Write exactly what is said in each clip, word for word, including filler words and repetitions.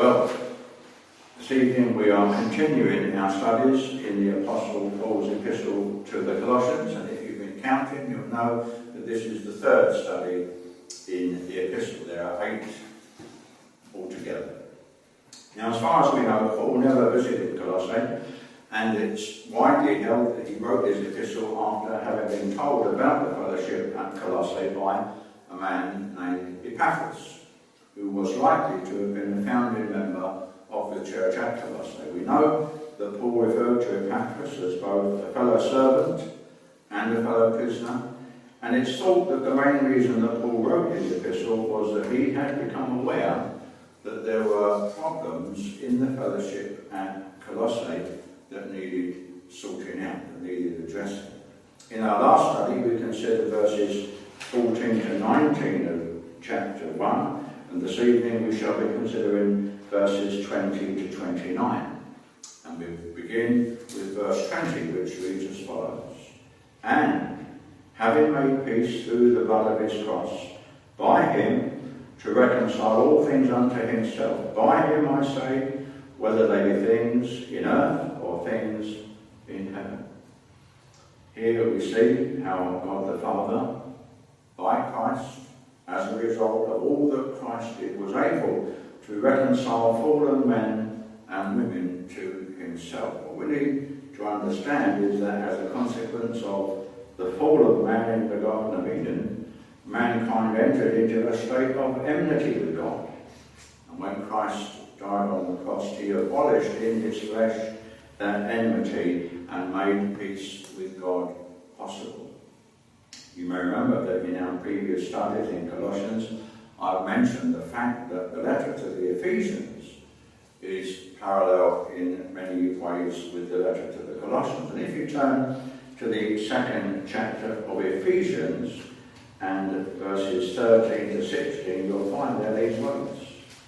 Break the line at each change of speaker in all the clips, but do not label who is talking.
Well, this evening we are continuing our studies in the Apostle Paul's epistle to the Colossians, and if you've been counting, you'll know that this is the third study in the epistle. There are eight altogether. Now, as far as we know, Paul never visited Colossae, and it's widely held that he wrote his epistle after having been told about the fellowship at Colossae by a man named Epaphras, who was likely to have been a founding member of the church at Colossae. We know that Paul referred to Epaphras as both a fellow servant and a fellow prisoner, and it's thought that the main reason that Paul wrote his epistle was that he had become aware that there were problems in the fellowship at Colossae that needed sorting out, that needed addressing. In our last study, we considered verses fourteen to nineteen of chapter one, and this evening we shall be considering verses twenty to twenty-nine. And we begin with verse twenty, which reads as follows: "And, having made peace through the blood of his cross, by him to reconcile all things unto himself. By him, I say, whether they be things in earth or things in heaven." Here we see how God the Father, by Christ, as a result of all that Christ did, was able to reconcile fallen men and women to himself. What we need to understand is that as a consequence of the fall of man in the Garden of Eden, mankind entered into a state of enmity with God. And when Christ died on the cross, he abolished in his flesh that enmity and made peace with God possible. You may remember that in our previous studies in Colossians, I've mentioned the fact that the letter to the Ephesians is parallel in many ways with the letter to the Colossians. And if you turn to the second chapter of Ephesians and verses thirteen to sixteen, you'll find there these words: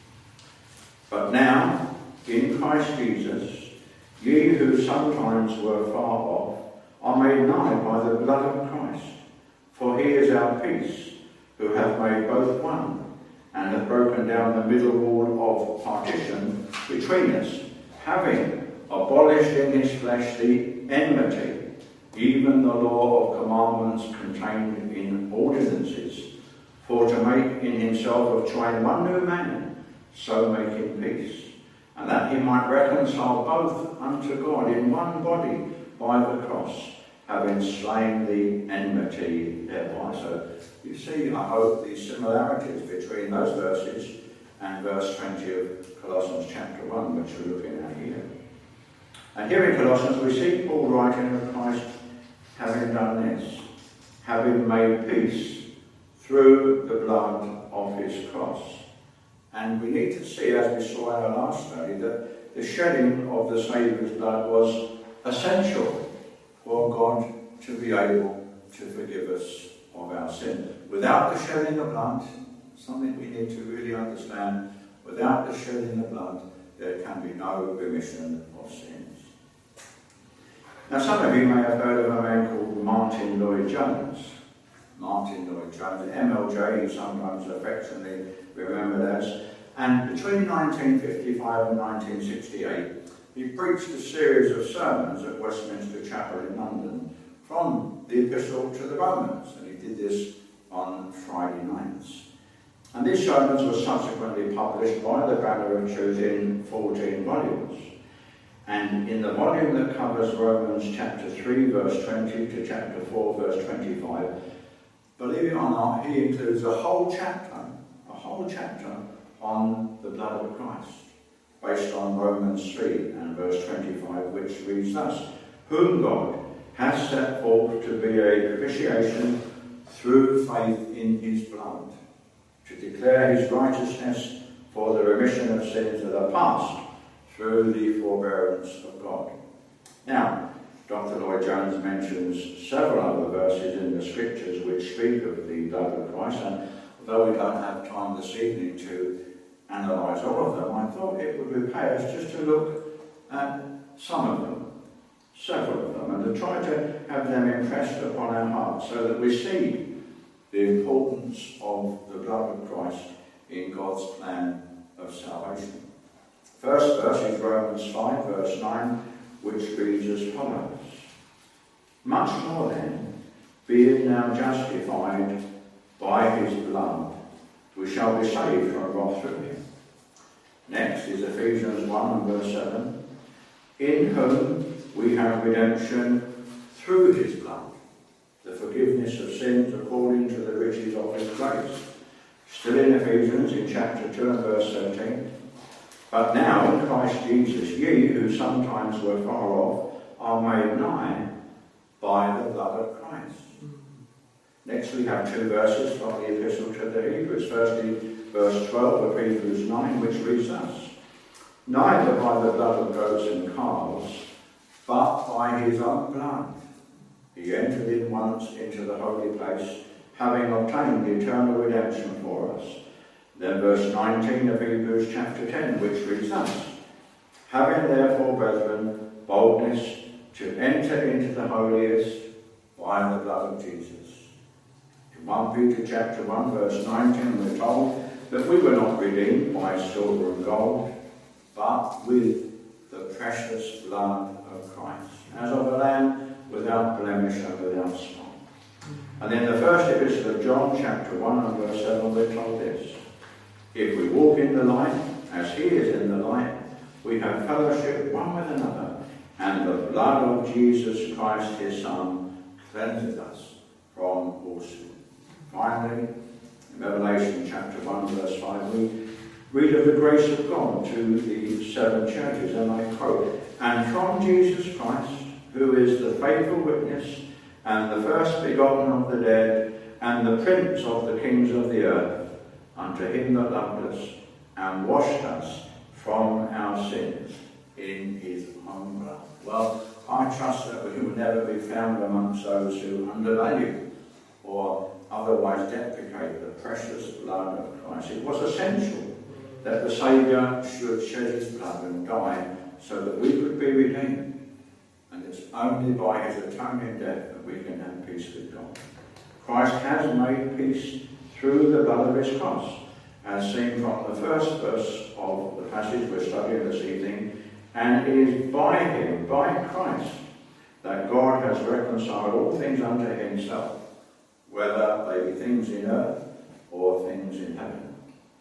"But now, in Christ Jesus, ye who sometimes were far off are made nigh by the blood of Christ. For he is our peace, who hath made both one, and hath broken down the middle wall of partition between us, having abolished in his flesh the enmity, even the law of commandments contained in ordinances, for to make in himself of twain one new man, so making peace, and that he might reconcile both unto God in one body by the cross, having slain the enmity thereby." So you see, I hope, the similarities between those verses and verse twenty of Colossians chapter one, which we're looking at here. And here in Colossians we see Paul writing of Christ having done this, having made peace through the blood of his cross. And we need to see, as we saw in our last study, that the shedding of the Saviour's blood was essential for God to be able to forgive us of our sin. Without the shedding of blood, something we need to really understand, without the shedding of blood, there can be no remission of sins. Now, some of you may have heard of a man called Martin Lloyd-Jones. Martin Lloyd-Jones, M L J, he's sometimes affectionately remembered as. And between nineteen fifty-five and nineteen sixty-eight, he preached a series of sermons at Westminster Chapel in London from the Epistle to the Romans, and he did this on Friday nights. And these sermons were subsequently published by the Banner of Truth in fourteen volumes. And in the volume that covers Romans chapter three, verse twenty to chapter four, verse twenty-five, believe it or not, he includes a whole chapter, a whole chapter on the blood of Christ, based on Romans three and verse twenty-five, which reads thus: "Whom God has set forth to be a propitiation through faith in his blood, to declare his righteousness for the remission of sins that are past through the forbearance of God." Now, Doctor Lloyd-Jones mentions several other verses in the scriptures which speak of the blood of Christ, and although we don't have time this evening to analyse all of them, I thought it would repay us just to look at some of them, several of them, and to try to have them impressed upon our hearts so that we see the importance of the blood of Christ in God's plan of salvation. First verse is Romans five, verse nine, which reads as follows. Much more then, being now justified by his blood, we shall be saved from wrath through him. Next is Ephesians one and verse seven. In whom we have redemption through his blood, the forgiveness of sins according to the riches of his grace. Still in Ephesians, in chapter two and verse thirteen. But now in Christ Jesus, ye who sometimes were far off are made nigh by the blood of Christ. Next we have two verses from the epistle to the Hebrews. Firstly, verse twelve of Hebrews nine, which reads thus. Neither by the blood of goats and calves, but by his own blood he entered in once into the holy place, having obtained eternal redemption for us. Then verse nineteen of Hebrews chapter ten, which reads thus. Having therefore, brethren, boldness to enter into the holiest by the blood of Jesus. In First Peter chapter one, verse nineteen, we're told that we were not redeemed by silver and gold, but with the precious blood of Christ, as of a lamb without blemish and without spot. And in the first epistle of John, chapter one and verse seven, we're told this. If we walk in the light, as he is in the light, we have fellowship one with another, and the blood of Jesus Christ, his Son, cleanses us from all sin. Finally, in Revelation chapter one, verse five, we read of the grace of God to the seven churches, and I quote, and from Jesus Christ, who is the faithful witness, and the first begotten of the dead, and the prince of the kings of the earth, unto him that loved us, and washed us from our sins in his own blood. Well, I trust that we will never be found amongst those who undervalue or otherwise deprecate the precious blood of Christ. It was essential that the Saviour should shed his blood and die so that we could be redeemed. And it's only by his atoning death that we can have peace with God. Christ has made peace through the blood of his cross, as seen from the first verse of the passage we're studying this evening. And it is by him, by Christ, that God has reconciled all things unto himself, whether they be things in earth or things in heaven.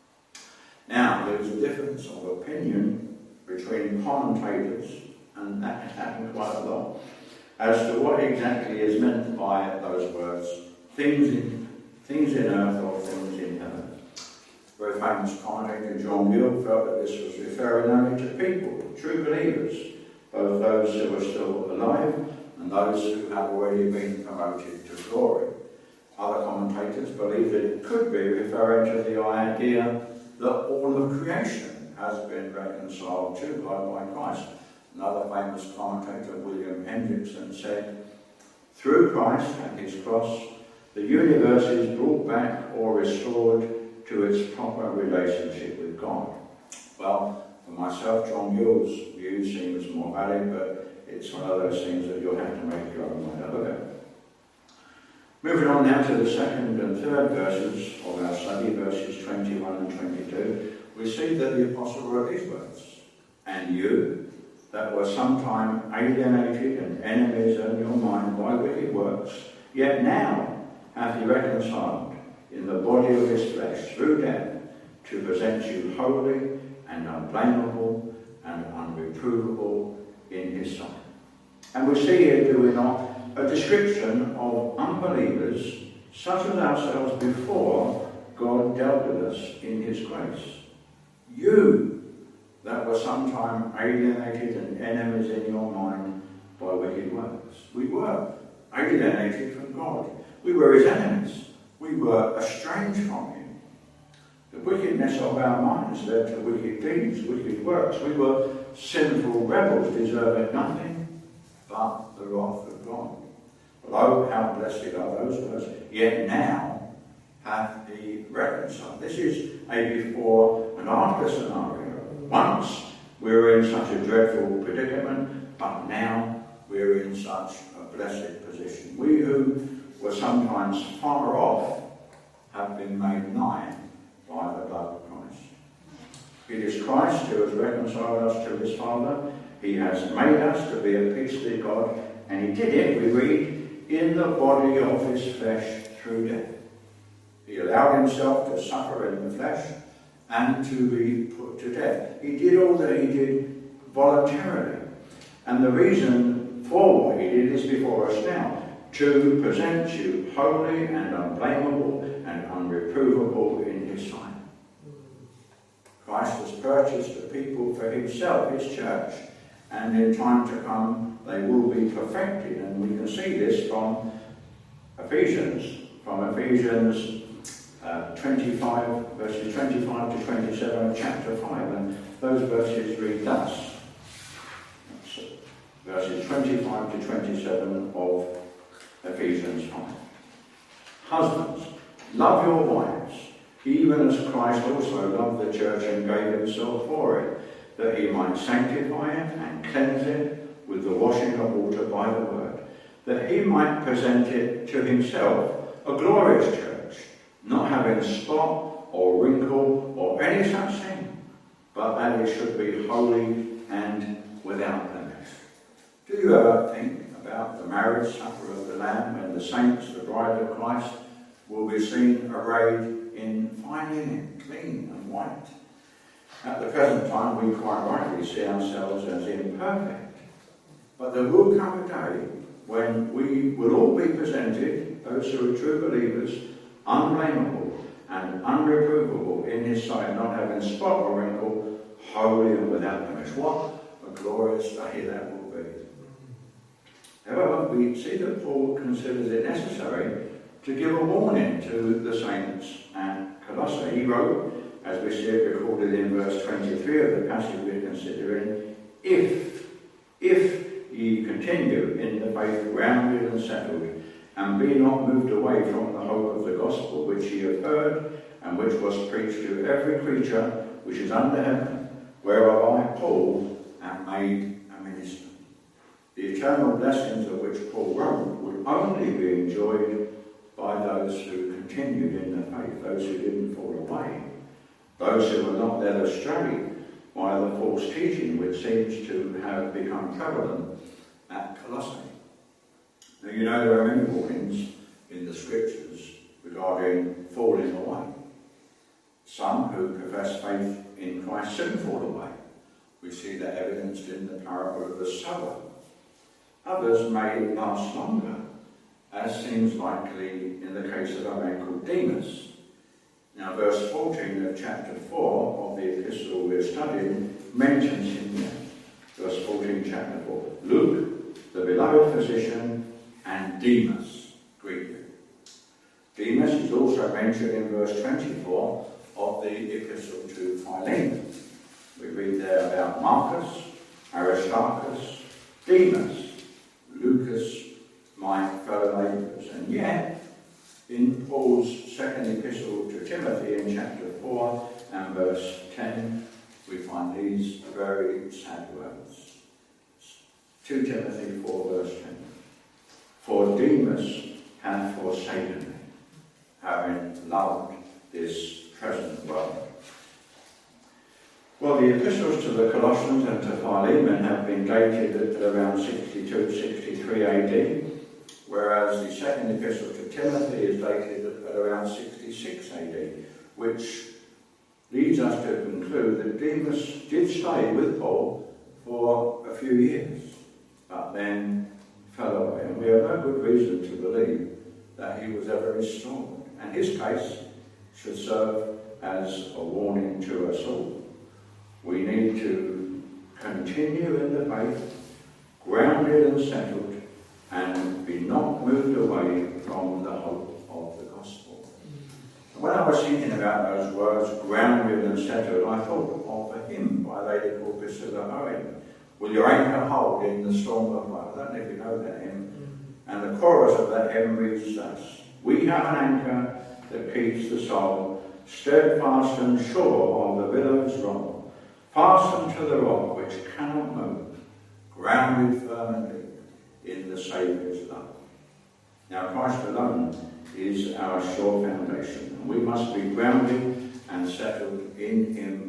Now, there is a difference of opinion between commentators, and that has happened quite a lot, as to what exactly is meant by those words, things in, things in earth or things in heaven. Very famous commentator John Gill felt that this was referring only to people, true believers, both those who are still alive and those who have already been promoted to glory. Other commentators believe that it could be referring to the idea that all of creation has been reconciled to God by Christ. Another famous commentator, William Hendrickson, said, through Christ and his cross, the universe is brought back or restored to its proper relationship with God. Well, for myself, John Gill's view seems more valid, but it's one of those things that you'll have to make your own mind up about. Moving on now to the second and third verses of our study, verses twenty-one and twenty-two, we see that the apostle wrote these words, and you, that were sometime alienated and enemies in your mind by wicked works, yet now hath he reconciled in the body of his flesh through death, to present you holy and unblameable and unreprovable in his sight. And we see here, do we not, a description of unbelievers such as ourselves before God dealt with us in his grace. You that were sometime alienated and enemies in your mind by wicked works. We were alienated from God. We were his enemies. We were estranged from him. The wickedness of our minds led to wicked deeds, wicked works. We were sinful rebels, deserving nothing but the wrath of God. But oh, how blessed are those words. Yet now hath he reconciled. This is a before and after scenario. Once we were in such a dreadful predicament, but now we're in such a blessed position. We who were sometimes far off have been made nigh by the blood of Christ. It is Christ who has reconciled us to his Father. He has made us to be at peace with God, and he did it, we read, in the body of his flesh through death. He allowed himself to suffer in the flesh and to be put to death. He did all that he did voluntarily. And the reason for what he did is before us now, to present you holy and unblameable and unreprovable in his sight. Christ has purchased a people for himself, his church, and in time to come they will be perfected. And we can see this from Ephesians, from Ephesians uh, twenty-five, verses twenty-five to twenty-seven of chapter five, and those verses read thus. Verses twenty-five to twenty-seven of Ephesians five. Husbands, love your wives, even as Christ also loved the church and gave himself for it, that he might sanctify it and cleanse it with the washing of water by the word, that he might present it to himself a glorious church, not having spot or wrinkle or any such thing, but that it should be holy and without blemish. Do you ever think about the marriage supper of the Lamb, when the saints, the bride of Christ, will be seen arrayed in fine linen, clean and white? At the present time, we quite rightly see ourselves as imperfect. But there will come a day when we will all be presented, those who are true believers, unblameable and unreprovable in his sight, not having spot or wrinkle, holy and without blemish. What a glorious day that will be. However, we see that Paul considers it necessary to give a warning to the saints at Colossae. He wrote, as we see it recorded in verse twenty-three of the passage we're considering, if, if ye continue in the faith grounded and settled, and be not moved away from the hope of the gospel which ye have heard, and which was preached to every creature which is under heaven, whereof I, Paul, am made a minister. The eternal blessings of which Paul wrote would only be enjoyed by those who continued in the faith, those who didn't fall away, those who were not led astray by the false teaching which seems to have become prevalent at Colossae. Now, you know there are many warnings in the scriptures regarding falling away. Some who profess faith in Christ soon fall away. We see that evidenced in the parable of the sower. Others may last longer, as seems likely in the case of a man called Demas. Now, verse fourteen of chapter four of the epistle we're studying mentions him there. Verse fourteen, chapter four. Luke, the beloved physician, and Demas greet you. Demas is also mentioned in verse twenty-four of the epistle to Philemon. We read there about Marcus, Aristarchus, Demas, Lucas, my fellow labourers. And yet, in Paul's second epistle to Timothy in chapter four and verse ten, we find these very sad words. Second Timothy four verse ten. For Demas hath forsaken me, having loved this present world. Well, the epistles to the Colossians and to Philemon have been dated at around sixty-two sixty-three A D, whereas the second epistle to Timothy is dated at around sixty-six A D, which leads us to conclude that Demas did stay with Paul for a few years, but then fell away. And we have no good reason to believe that he was ever restored. And his case should serve as a warning to us all. We need to continue in the faith, grounded and settled, and be not moved away from the hope of the gospel. When I was thinking about those words, grounded and settled, I thought of a hymn by a lady called Priscilla Owen. Will your anchor hold in the storm of life? I don't know if you know that hymn. And the chorus of that hymn reads thus: we have an anchor that keeps the soul steadfast and sure while the billows roll, fastened to the rock which cannot move, grounded firmly in the Saviour's love. Now, Christ alone is our sure foundation, and we must be grounded and settled in him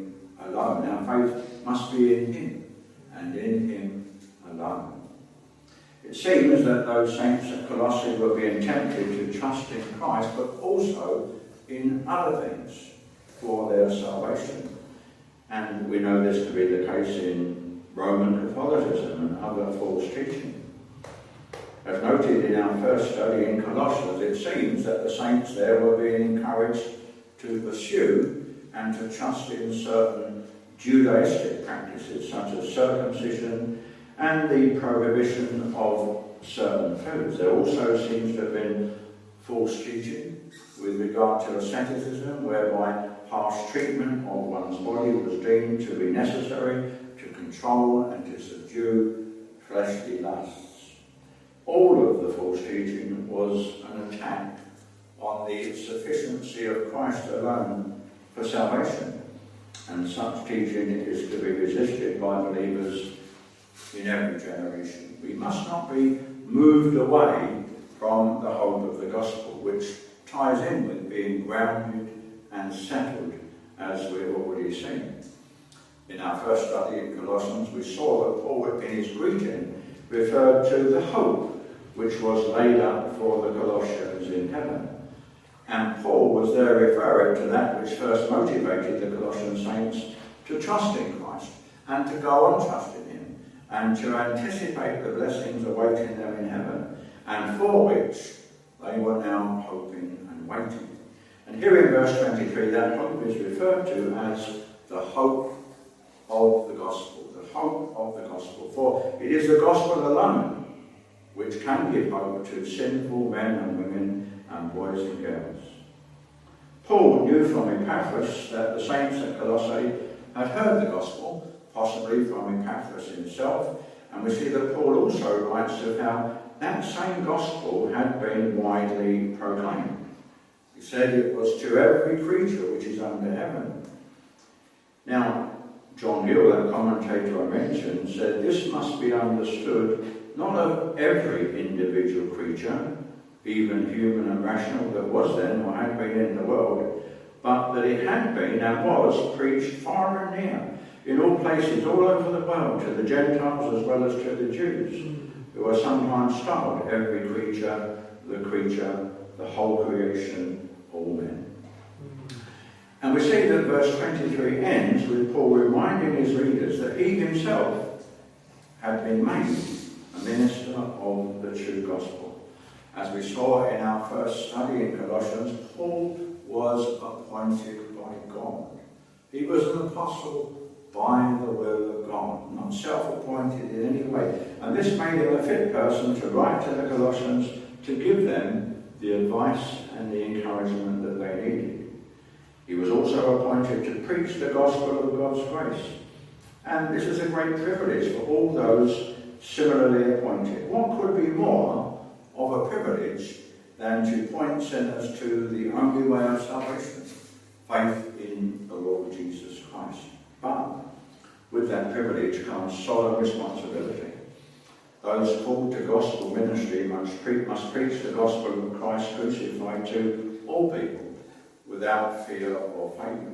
alone. Our faith must be in him, and in him alone. It seems that those saints at Colossae were being tempted to trust in Christ, but also in other things for their salvation. And we know this to be the case in Roman Catholicism and other false teaching. As noted in our first study in Colossians, it seems that the saints there were being encouraged to pursue and to trust in certain Judaistic practices, such as circumcision and the prohibition of certain foods. There also seems to have been false teaching with regard to asceticism, whereby harsh treatment of one's body was deemed to be necessary to control and to subdue fleshly lusts. All of the false teaching was an attack on the sufficiency of Christ alone for salvation, and such teaching is to be resisted by believers in every generation. We must not be moved away from the hope of the gospel, which ties in with being grounded and settled, as we've already seen. In our first study in Colossians, we saw that Paul, in his greeting, referred to the hope which was laid up for the Colossians in heaven. And Paul was there referring to that which first motivated the Colossian saints to trust in Christ and to go on trusting him and to anticipate the blessings awaiting them in heaven, and for which they were now hoping and waiting. And here in verse twenty-three, that hope is referred to as the hope of the gospel, the hope of the gospel. For it is the gospel alone which can give hope to sinful men and women and boys and girls. Paul knew from Epaphras that the saints at Colossae had heard the gospel, possibly from Epaphras himself, and we see that Paul also writes of how that same gospel had been widely proclaimed. He said it was to every creature which is under heaven. Now, John Gill, that commentator I mentioned, said this must be understood not of every individual creature, even human and rational, that was then or had been in the world, but that it had been and was preached far and near, in all places, all over the world, to the Gentiles as well as to the Jews, who are sometimes styled every creature, the creature, the whole creation, all men. And we see that verse twenty-three ends with Paul reminding his readers that he himself had been made a minister of the true gospel. As we saw in our first study in Colossians, Paul was appointed by God. He was an apostle by the will of God, not self-appointed in any way. And this made him a fit person to write to the Colossians to give them the advice and the encouragement that they needed. He was also appointed to preach the gospel of God's grace. And this is a great privilege for all those similarly appointed. What could be more of a privilege than to point sinners to the only way of salvation, faith in the Lord Jesus Christ? But with that privilege comes solemn responsibility. Those called to gospel ministry must, pre- must preach the gospel of Christ crucified to all people, without fear or favour,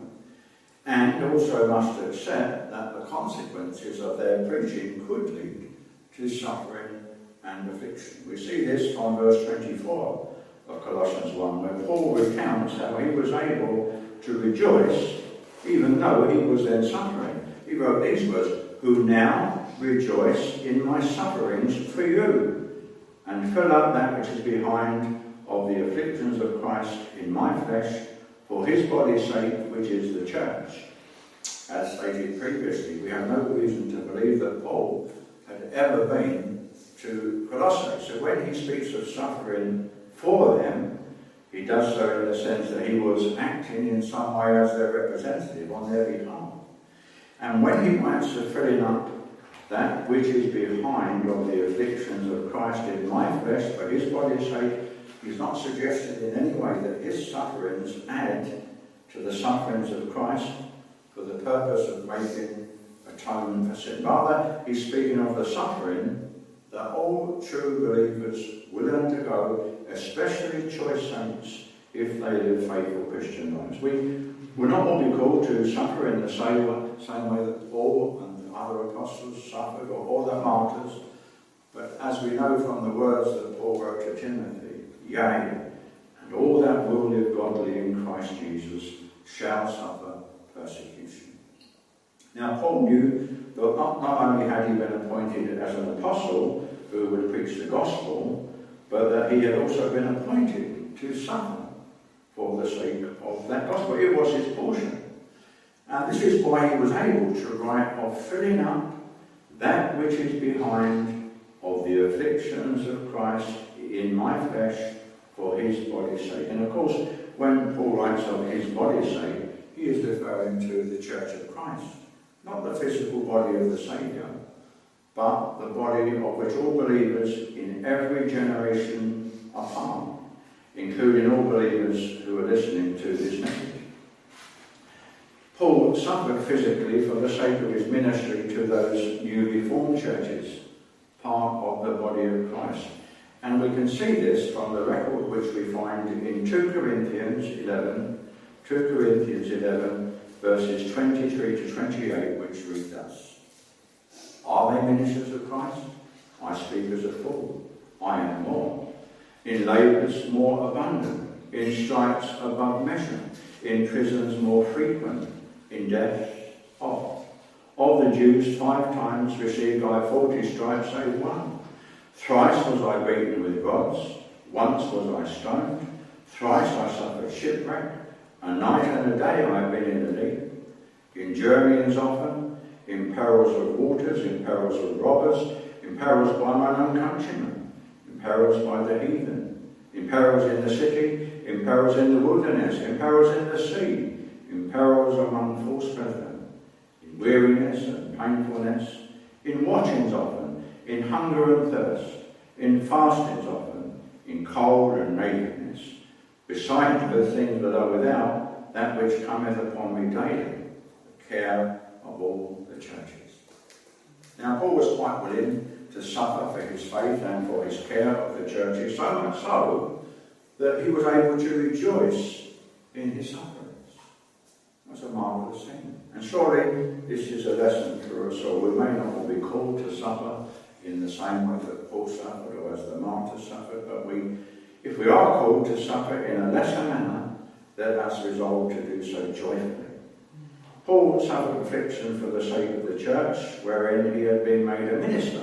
and also must accept that the consequences of their preaching could lead to suffering and affliction. We see this from verse twenty-four of Colossians one, where Paul recounts how he was able to rejoice even though he was then suffering. He wrote these words, "Who now rejoice in my sufferings for you, and fill up that which is behind of the afflictions of Christ in my flesh, for his body's sake, which is the church." As stated previously, we have no reason to believe that Paul had ever been to Colossae. So when he speaks of suffering for them, he does so in the sense that he was acting in some way as their representative on their behalf. And when he writes of filling up that which is behind of the afflictions of Christ in my flesh, for his body's sake, he's not suggested in any way that his sufferings add to the sufferings of Christ for the purpose of making atonement for sin. Rather, he's speaking of the suffering that all true believers will undergo, especially choice saints, if they live faithful Christian lives. We We're not all be called to suffer in the same way, same way that Paul and the other apostles suffered, or all the martyrs. But as we know from the words that Paul wrote to Timothy, yea, and all that will live godly in Christ Jesus shall suffer persecution. Now Paul knew that not, not only had he been appointed as an apostle who would preach the gospel, but that he had also been appointed to suffer for the sake of that gospel. It was his portion. And this is why he was able to write of filling up that which is behind of the afflictions of Christ in my flesh for his body's sake. And of course, when Paul writes of his body's sake, he is referring to the Church of Christ. Not the physical body of the Saviour, but the body of which all believers in every generation are part, including all believers who are listening to this message. Paul suffered physically for the sake of his ministry to those newly formed churches, part of the body of Christ. And we can see this from the record which we find in two Corinthians eleven, two Corinthians eleven, verses twenty-three to twenty-eight, which read thus. Are they ministers of Christ? I speak as a fool. I am more. In labours more abundant, in stripes above measure, in prisons more frequent, in deaths oft. Of the Jews five times received I forty stripes save one. Thrice was I beaten with rods, once was I stoned, thrice I suffered shipwreck, a night and a day I have been in the deep, in journeyings often, in perils of waters, in perils of robbers, in perils by mine own countrymen, in perils by the heathen, in perils in the city, in perils in the wilderness, in perils in the sea, in perils among false brethren, in weariness and painfulness, in watchings often, in hunger and thirst, in fastings often, in cold and nakedness, beside the things that are without, that which cometh upon me daily, the care of all the churches. Now Paul was quite willing to suffer for his faith and for his care of the churches, so much so that he was able to rejoice in his sufferings. That's a marvellous thing. And surely this is a lesson for us all. We may not all be called to suffer in the same way that Paul suffered or as the martyrs suffered, but we, if we are called to suffer in a lesser manner, let us resolve to do so joyfully. Paul suffered affliction for the sake of the church, wherein he had been made a minister.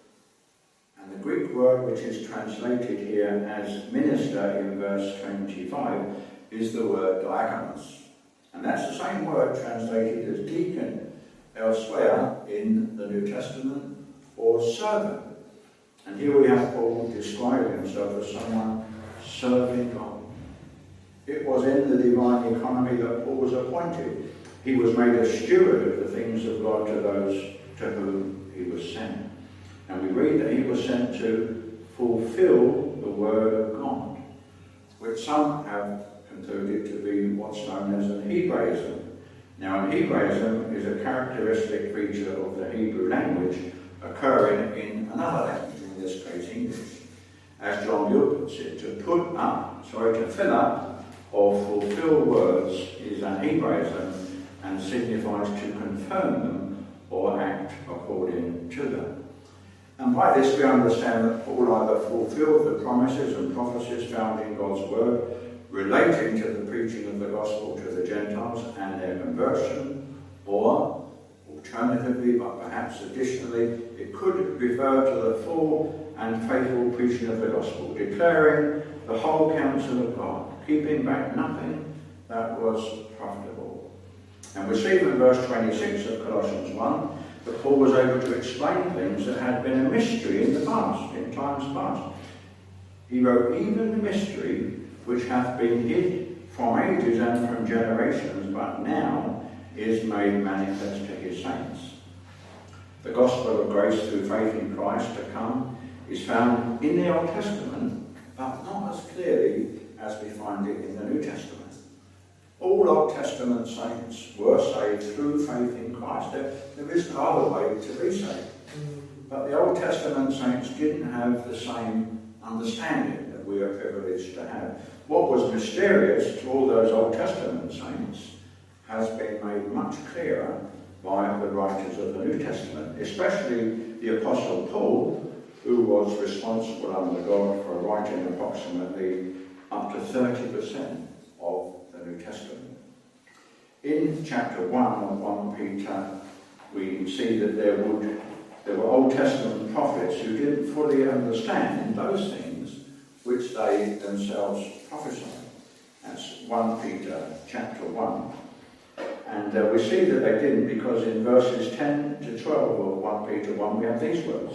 And the Greek word which is translated here as minister in verse twenty-five is the word diakonos. And that's the same word translated as deacon elsewhere in the New Testament, or servant. And here we have Paul describing himself as someone serving God. It was in the divine economy that Paul was appointed. He was made a steward of the things of God to those to whom he was sent. And we read that he was sent to fulfill the word of God, which some have concluded to be what's known as an Hebraism. Now, an Hebraism is a characteristic feature of the Hebrew language occurring in another language, in this case English. As John Gill puts it, to put up, sorry, to fill up or fulfill words is an Hebraism and signifies to confirm them or act according to them. And by this we understand that Paul either fulfilled the promises and prophecies found in God's word relating to the preaching of the gospel to the Gentiles and their conversion, or alternatively, but perhaps additionally, it could refer to the full and faithful preaching of the gospel, declaring the whole counsel of God, keeping back nothing that was profitable. And we see from verse twenty-six of Colossians one that Paul was able to explain things that had been a mystery in the past, in times past. He wrote, even the mystery which hath been hid from ages and from generations, but now is made manifest to his saints. The gospel of grace through faith in Christ to come is found in the Old Testament, but not as clearly as we find it in the New Testament. All Old Testament saints were saved through faith in Christ. There, there is no other way to be saved. But the Old Testament saints didn't have the same understanding that we are privileged to have. What was mysterious to all those Old Testament saints has been made much clearer by the writers of the New Testament, especially the Apostle Paul, who was responsible under God for writing approximately up to thirty percent of the New Testament. In chapter one of First Peter, we see that there would there were Old Testament prophets who didn't fully understand those things which they themselves prophesied. That's First Peter chapter one. And uh, we see that they didn't, because in verses ten to twelve of First Peter one we have these words: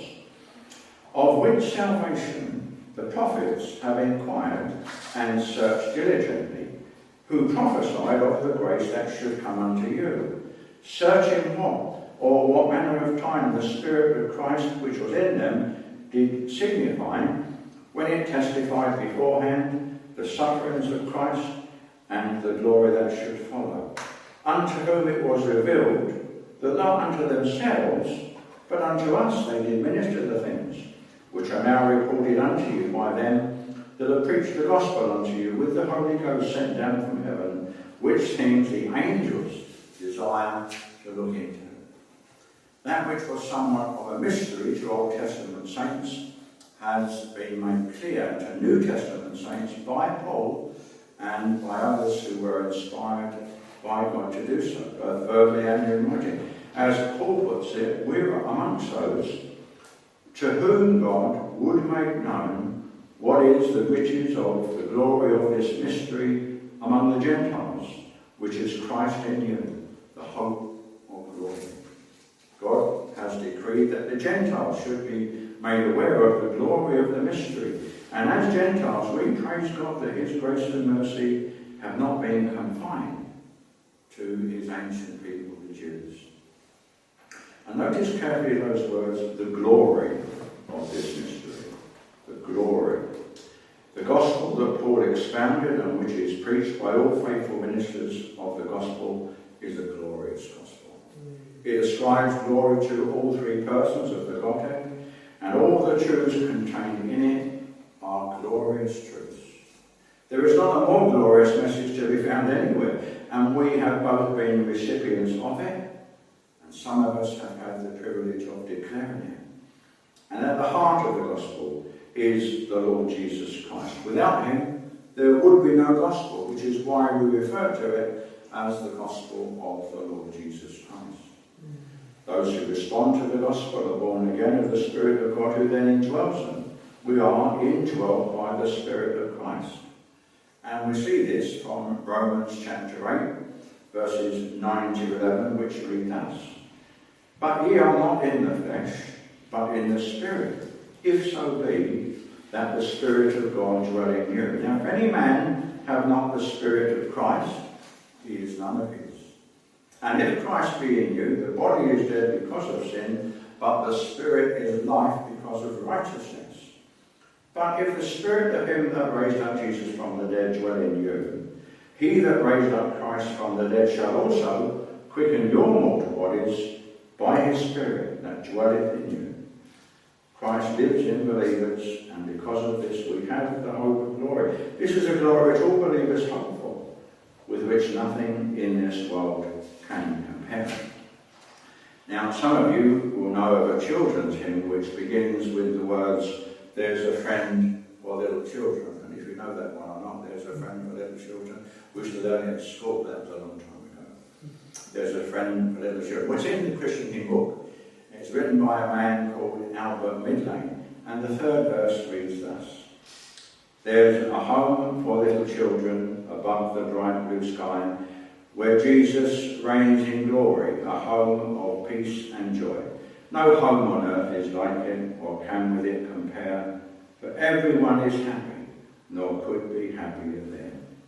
"Of which salvation the prophets have inquired and searched diligently, who prophesied of the grace that should come unto you, searching what, or what manner of time the Spirit of Christ which was in them did signify, when it testified beforehand the sufferings of Christ and the glory that should follow, unto whom it was revealed that not unto themselves, but unto us they did minister the things, which are now reported unto you by them that have preached the gospel unto you with the Holy Ghost sent down from heaven, which things the angels desire to look into." That which was somewhat of a mystery to Old Testament saints has been made clear to New Testament saints by Paul and by others who were inspired by God to do so, both verbally and in writing. As Paul puts it, we are amongst those to whom God would make known what is the riches of the glory of this mystery among the Gentiles, which is Christ in you, the hope of glory. God has decreed that the Gentiles should be made aware of the glory of the mystery. And as Gentiles, we praise God that his grace and mercy have not been confined to his ancient people, the Jews. And notice carefully those words, the glory of this mystery. The glory. The gospel that Paul expounded and which is preached by all faithful ministers of the gospel is a glorious gospel. It ascribes glory to all three persons of the Godhead, and all the truths contained in it are glorious truths. There is not a more glorious message to be found anywhere, and we have both been recipients of it, and some of us have had the privilege of declaring it. And at the heart of the gospel is the Lord Jesus Christ. Without him, there would be no gospel, which is why we refer to it as the gospel of the Lord Jesus Christ. Those who respond to the gospel are born again of the Spirit of God, who then indwells them. We are indwelt by the Spirit of Christ. And we see this from Romans chapter eight, verses nine to eleven, which read thus: "But ye are not in the flesh, but in the Spirit, if so be that the Spirit of God dwell in you. Now if any man have not the Spirit of Christ, he is none of his. And if Christ be in you, the body is dead because of sin, but the Spirit is life because of righteousness. But if the Spirit of him that raised up Jesus from the dead dwell in you, he that raised up Christ from the dead shall also quicken your mortal bodies by his Spirit that dwelleth in you. Christ lives in believers, and because of this we have the hope of glory. This is a glory which all believers hope for, with which nothing in this world can compare." Now, some of you will know of a children's hymn which begins with the words, "There's a friend for little children." And if you know that one or not, "There's a friend for little children." We used to learn it at school, that was a long time ago. "There's a friend for little children." Well, it's in the Christian hymn book. It's written by a man called Albert Midlane. And the third verse reads thus: "There's a home for little children above the bright blue sky, where Jesus reigns in glory, a home of peace and joy. No home on earth is like it, or can with it compare, for everyone is happy, nor could be happier there."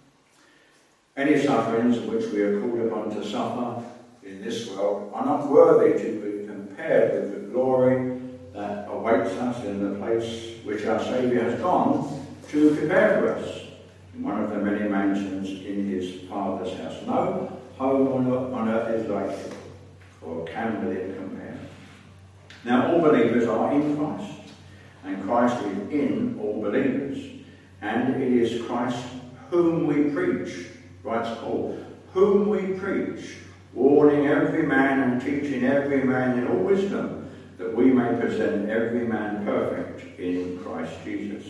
Any sufferings which we are called upon to suffer in this world are not worthy to be compared with the glory that awaits us in the place which our Saviour has gone to prepare for us, in one of the many mansions in his Father's house. No home on earth is like it, or can with it compare. Now all believers are in Christ, and Christ is in all believers. And it is Christ whom we preach, writes Paul, whom we preach, warning every man and teaching every man in all wisdom, that we may present every man perfect in Christ Jesus.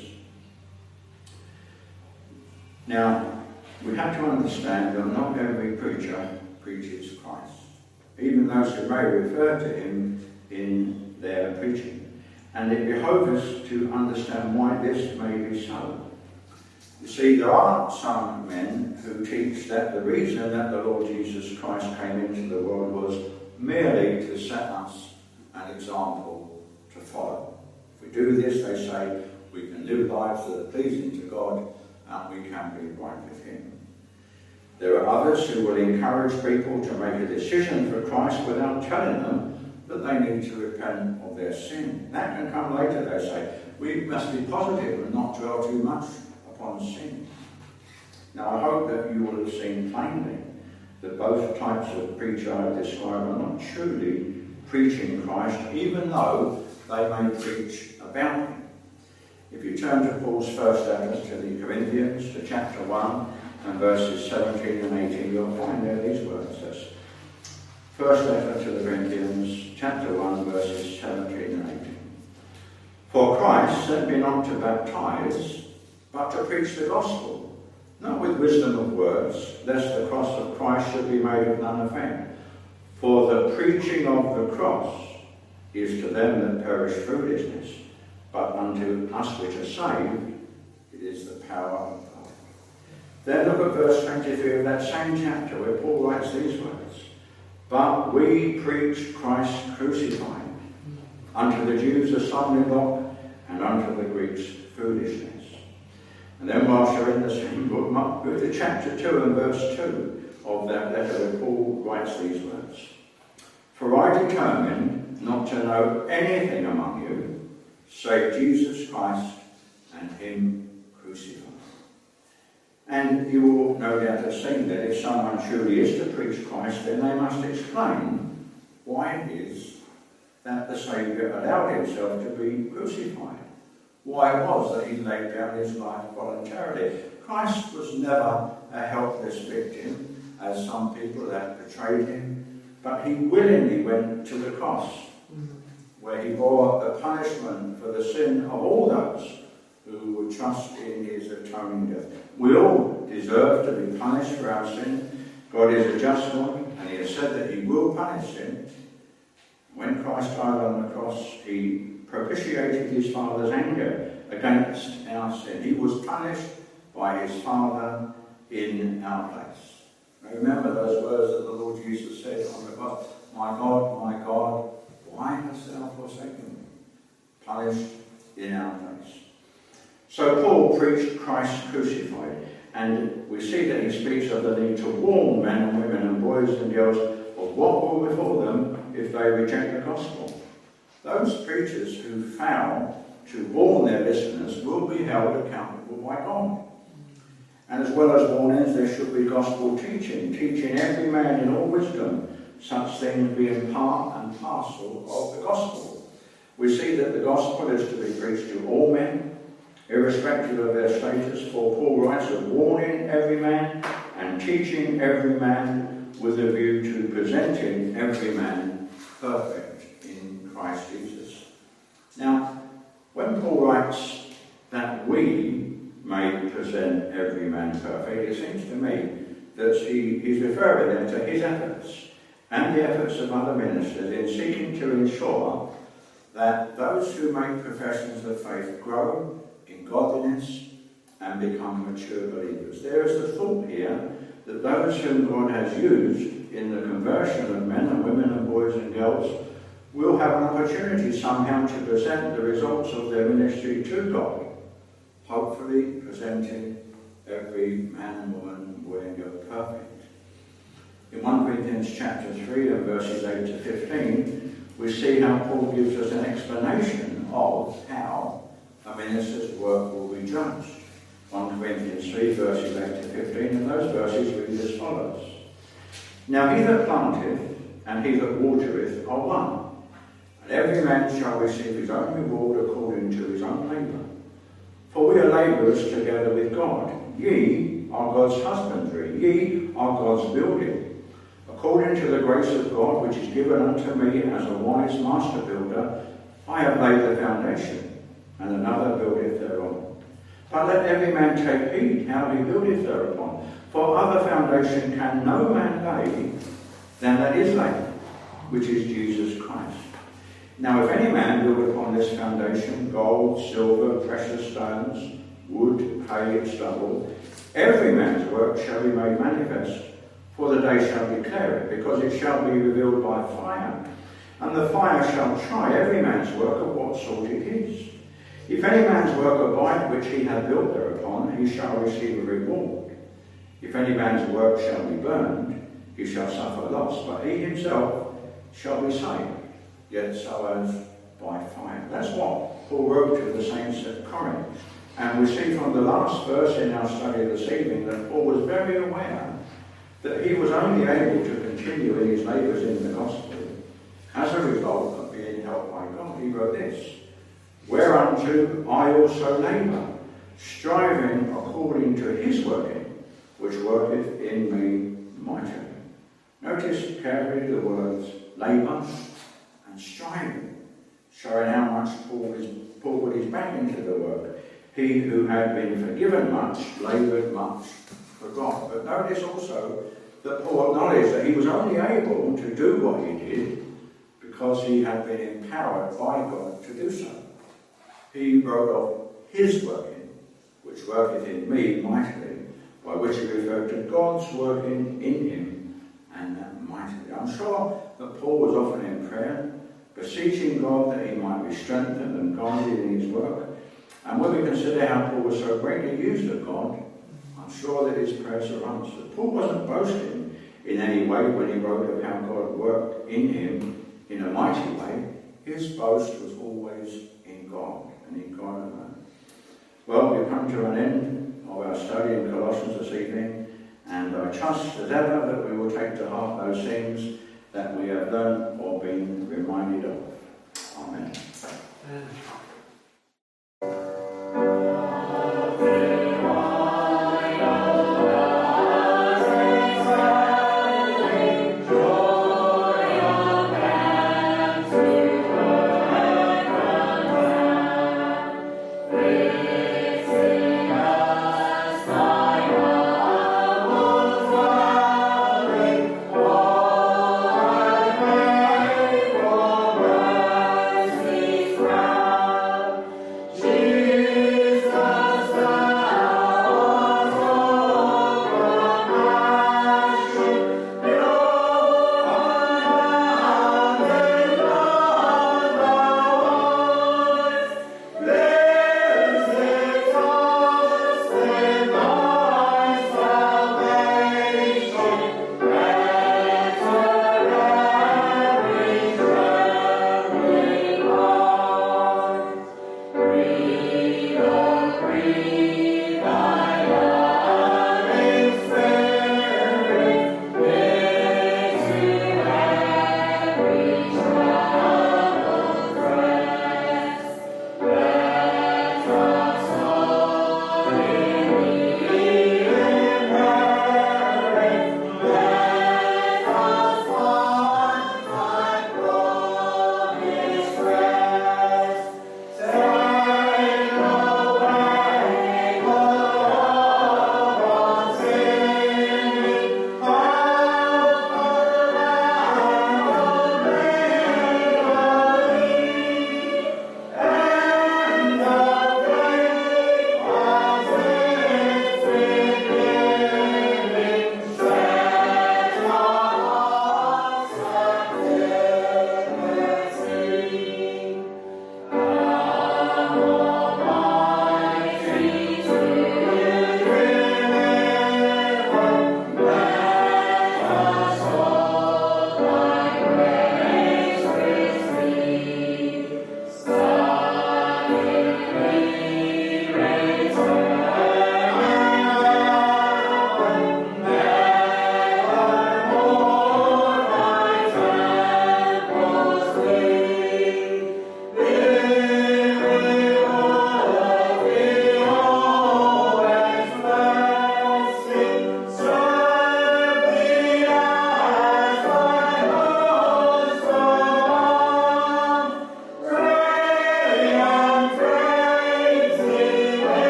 Now, we have to understand that not every preacher preaches Christ, even those who may refer to him in their preaching. And it behoves us to understand why this may be so. You see, there are some men who teach that the reason that the Lord Jesus Christ came into the world was merely to set us an example to follow. If we do this, they say, we can live lives that are pleasing to God and we can be right with him. There are others who will encourage people to make a decision for Christ without telling them that they need to repent of their sin. That can come later, they say. We must be positive and not dwell too much upon sin. Now, I hope that you will have seen plainly that both types of preacher I describe are not truly preaching Christ, even though they may preach about him. If you turn to Paul's first letter to the Corinthians, to chapter one, and verses seventeen and eighteen, you'll find there these words. That's first letter to the Corinthians, chapter one, verses seventeen and eighteen. For Christ sent me not to baptize, but to preach the gospel, not with wisdom of words, lest the cross of Christ should be made of none effect. For the preaching of the cross is to them that perish foolishness, but unto us which are saved, it is the power of God. Then look at verse twenty-three of that same chapter where Paul writes these words. But we preach Christ crucified, unto the Jews a stumbling block, and unto the Greeks foolishness. And then whilst you're in the same book, go to chapter two and verse two of that letter where Paul writes these words. For I determined not to know anything among you, save Jesus Christ and him crucified. And you will no doubt have seen that if someone truly is to preach Christ, then they must explain why it is that the Saviour allowed himself to be crucified. Why it was that he laid down his life voluntarily. Christ was never a helpless victim, as some people have portrayed him, but he willingly went to the cross, where he bore the punishment for the sin of all those who would trust in his atoning death. We all deserve to be punished for our sin. God is a just God, and he has said that he will punish sin. When Christ died on the cross, he propitiated his Father's anger against our sin. He was punished by his Father in our place. Remember those words that the Lord Jesus said on the cross, My God, my God, why hast thou forsaken me? Punished in our place. So Paul preached Christ crucified, and we see that he speaks of the need to warn men and women and boys and girls of what will befall them if they reject the gospel. Those preachers who fail to warn their listeners will be held accountable by God. And as well as warnings, there should be gospel teaching, teaching every man in all wisdom, such things being part and parcel of the gospel. We see that the gospel is to be preached to all men, irrespective of their status, for Paul writes of warning every man and teaching every man with a view to presenting every man perfect in Christ Jesus. Now, when Paul writes that we may present every man perfect, it seems to me that he is referring there to his efforts and the efforts of other ministers in seeking to ensure that those who make professions of faith grow in godliness and become mature believers. There is the thought here that those whom God has used in the conversion of men and women and boys and girls will have an opportunity somehow to present the results of their ministry to God, hopefully presenting every man and woman, boy and girl perfect. In First Corinthians chapter three and verses eight to fifteen, we see how Paul gives us an explanation of how a minister's work will be judged. First Corinthians three verses eight to fifteen, and those verses read as follows. Now he that planteth and he that watereth are one, and every man shall receive his own reward according to his own labour. For we are labourers together with God. Ye are God's husbandry. Ye are God's building. According to the grace of God which is given unto me as a wise master builder, I have laid the foundation, and another buildeth thereon. But let every man take heed how he buildeth thereupon. For other foundation can no man lay than that is laid, which is Jesus Christ. Now if any man build upon this foundation gold, silver, precious stones, wood, hay, and stubble, every man's work shall be made manifest, for the day shall declare it, because it shall be revealed by fire. And the fire shall try every man's work of what sort it is. If any man's work abide which he hath built thereupon, he shall receive a reward. If any man's work shall be burned, he shall suffer loss, but he himself shall be saved, yet so as by fire. That's what Paul wrote to the saints at Corinth. And we see from the last verse in our study this evening that Paul was very aware that he was only able to continue in his labours in the gospel as a result of being helped by God. He wrote this: whereunto I also labour, striving according to his working, which worketh in me mightily. Notice carefully the words labour and striving, showing how much Paul, is, Paul put his back into the work. He who had been forgiven much laboured much for God. But notice also that Paul acknowledged that he was only able to do what he did because he had been empowered by God to do so. He wrote of his working, which worketh in me mightily, by which he referred to God's working in him and mightily. I'm sure that Paul was often in prayer, beseeching God that he might be strengthened and guided in his work. And when we consider how Paul was so greatly used of God, I'm sure that his prayers are answered. Paul wasn't boasting in any way when he wrote of how God worked in him in a mighty way. His boast was always in God and in God alone. Well, we've come to an end of our study in Colossians this evening, and I trust as ever that we will take to heart those things that we have learned or been reminded of. Amen. Amen.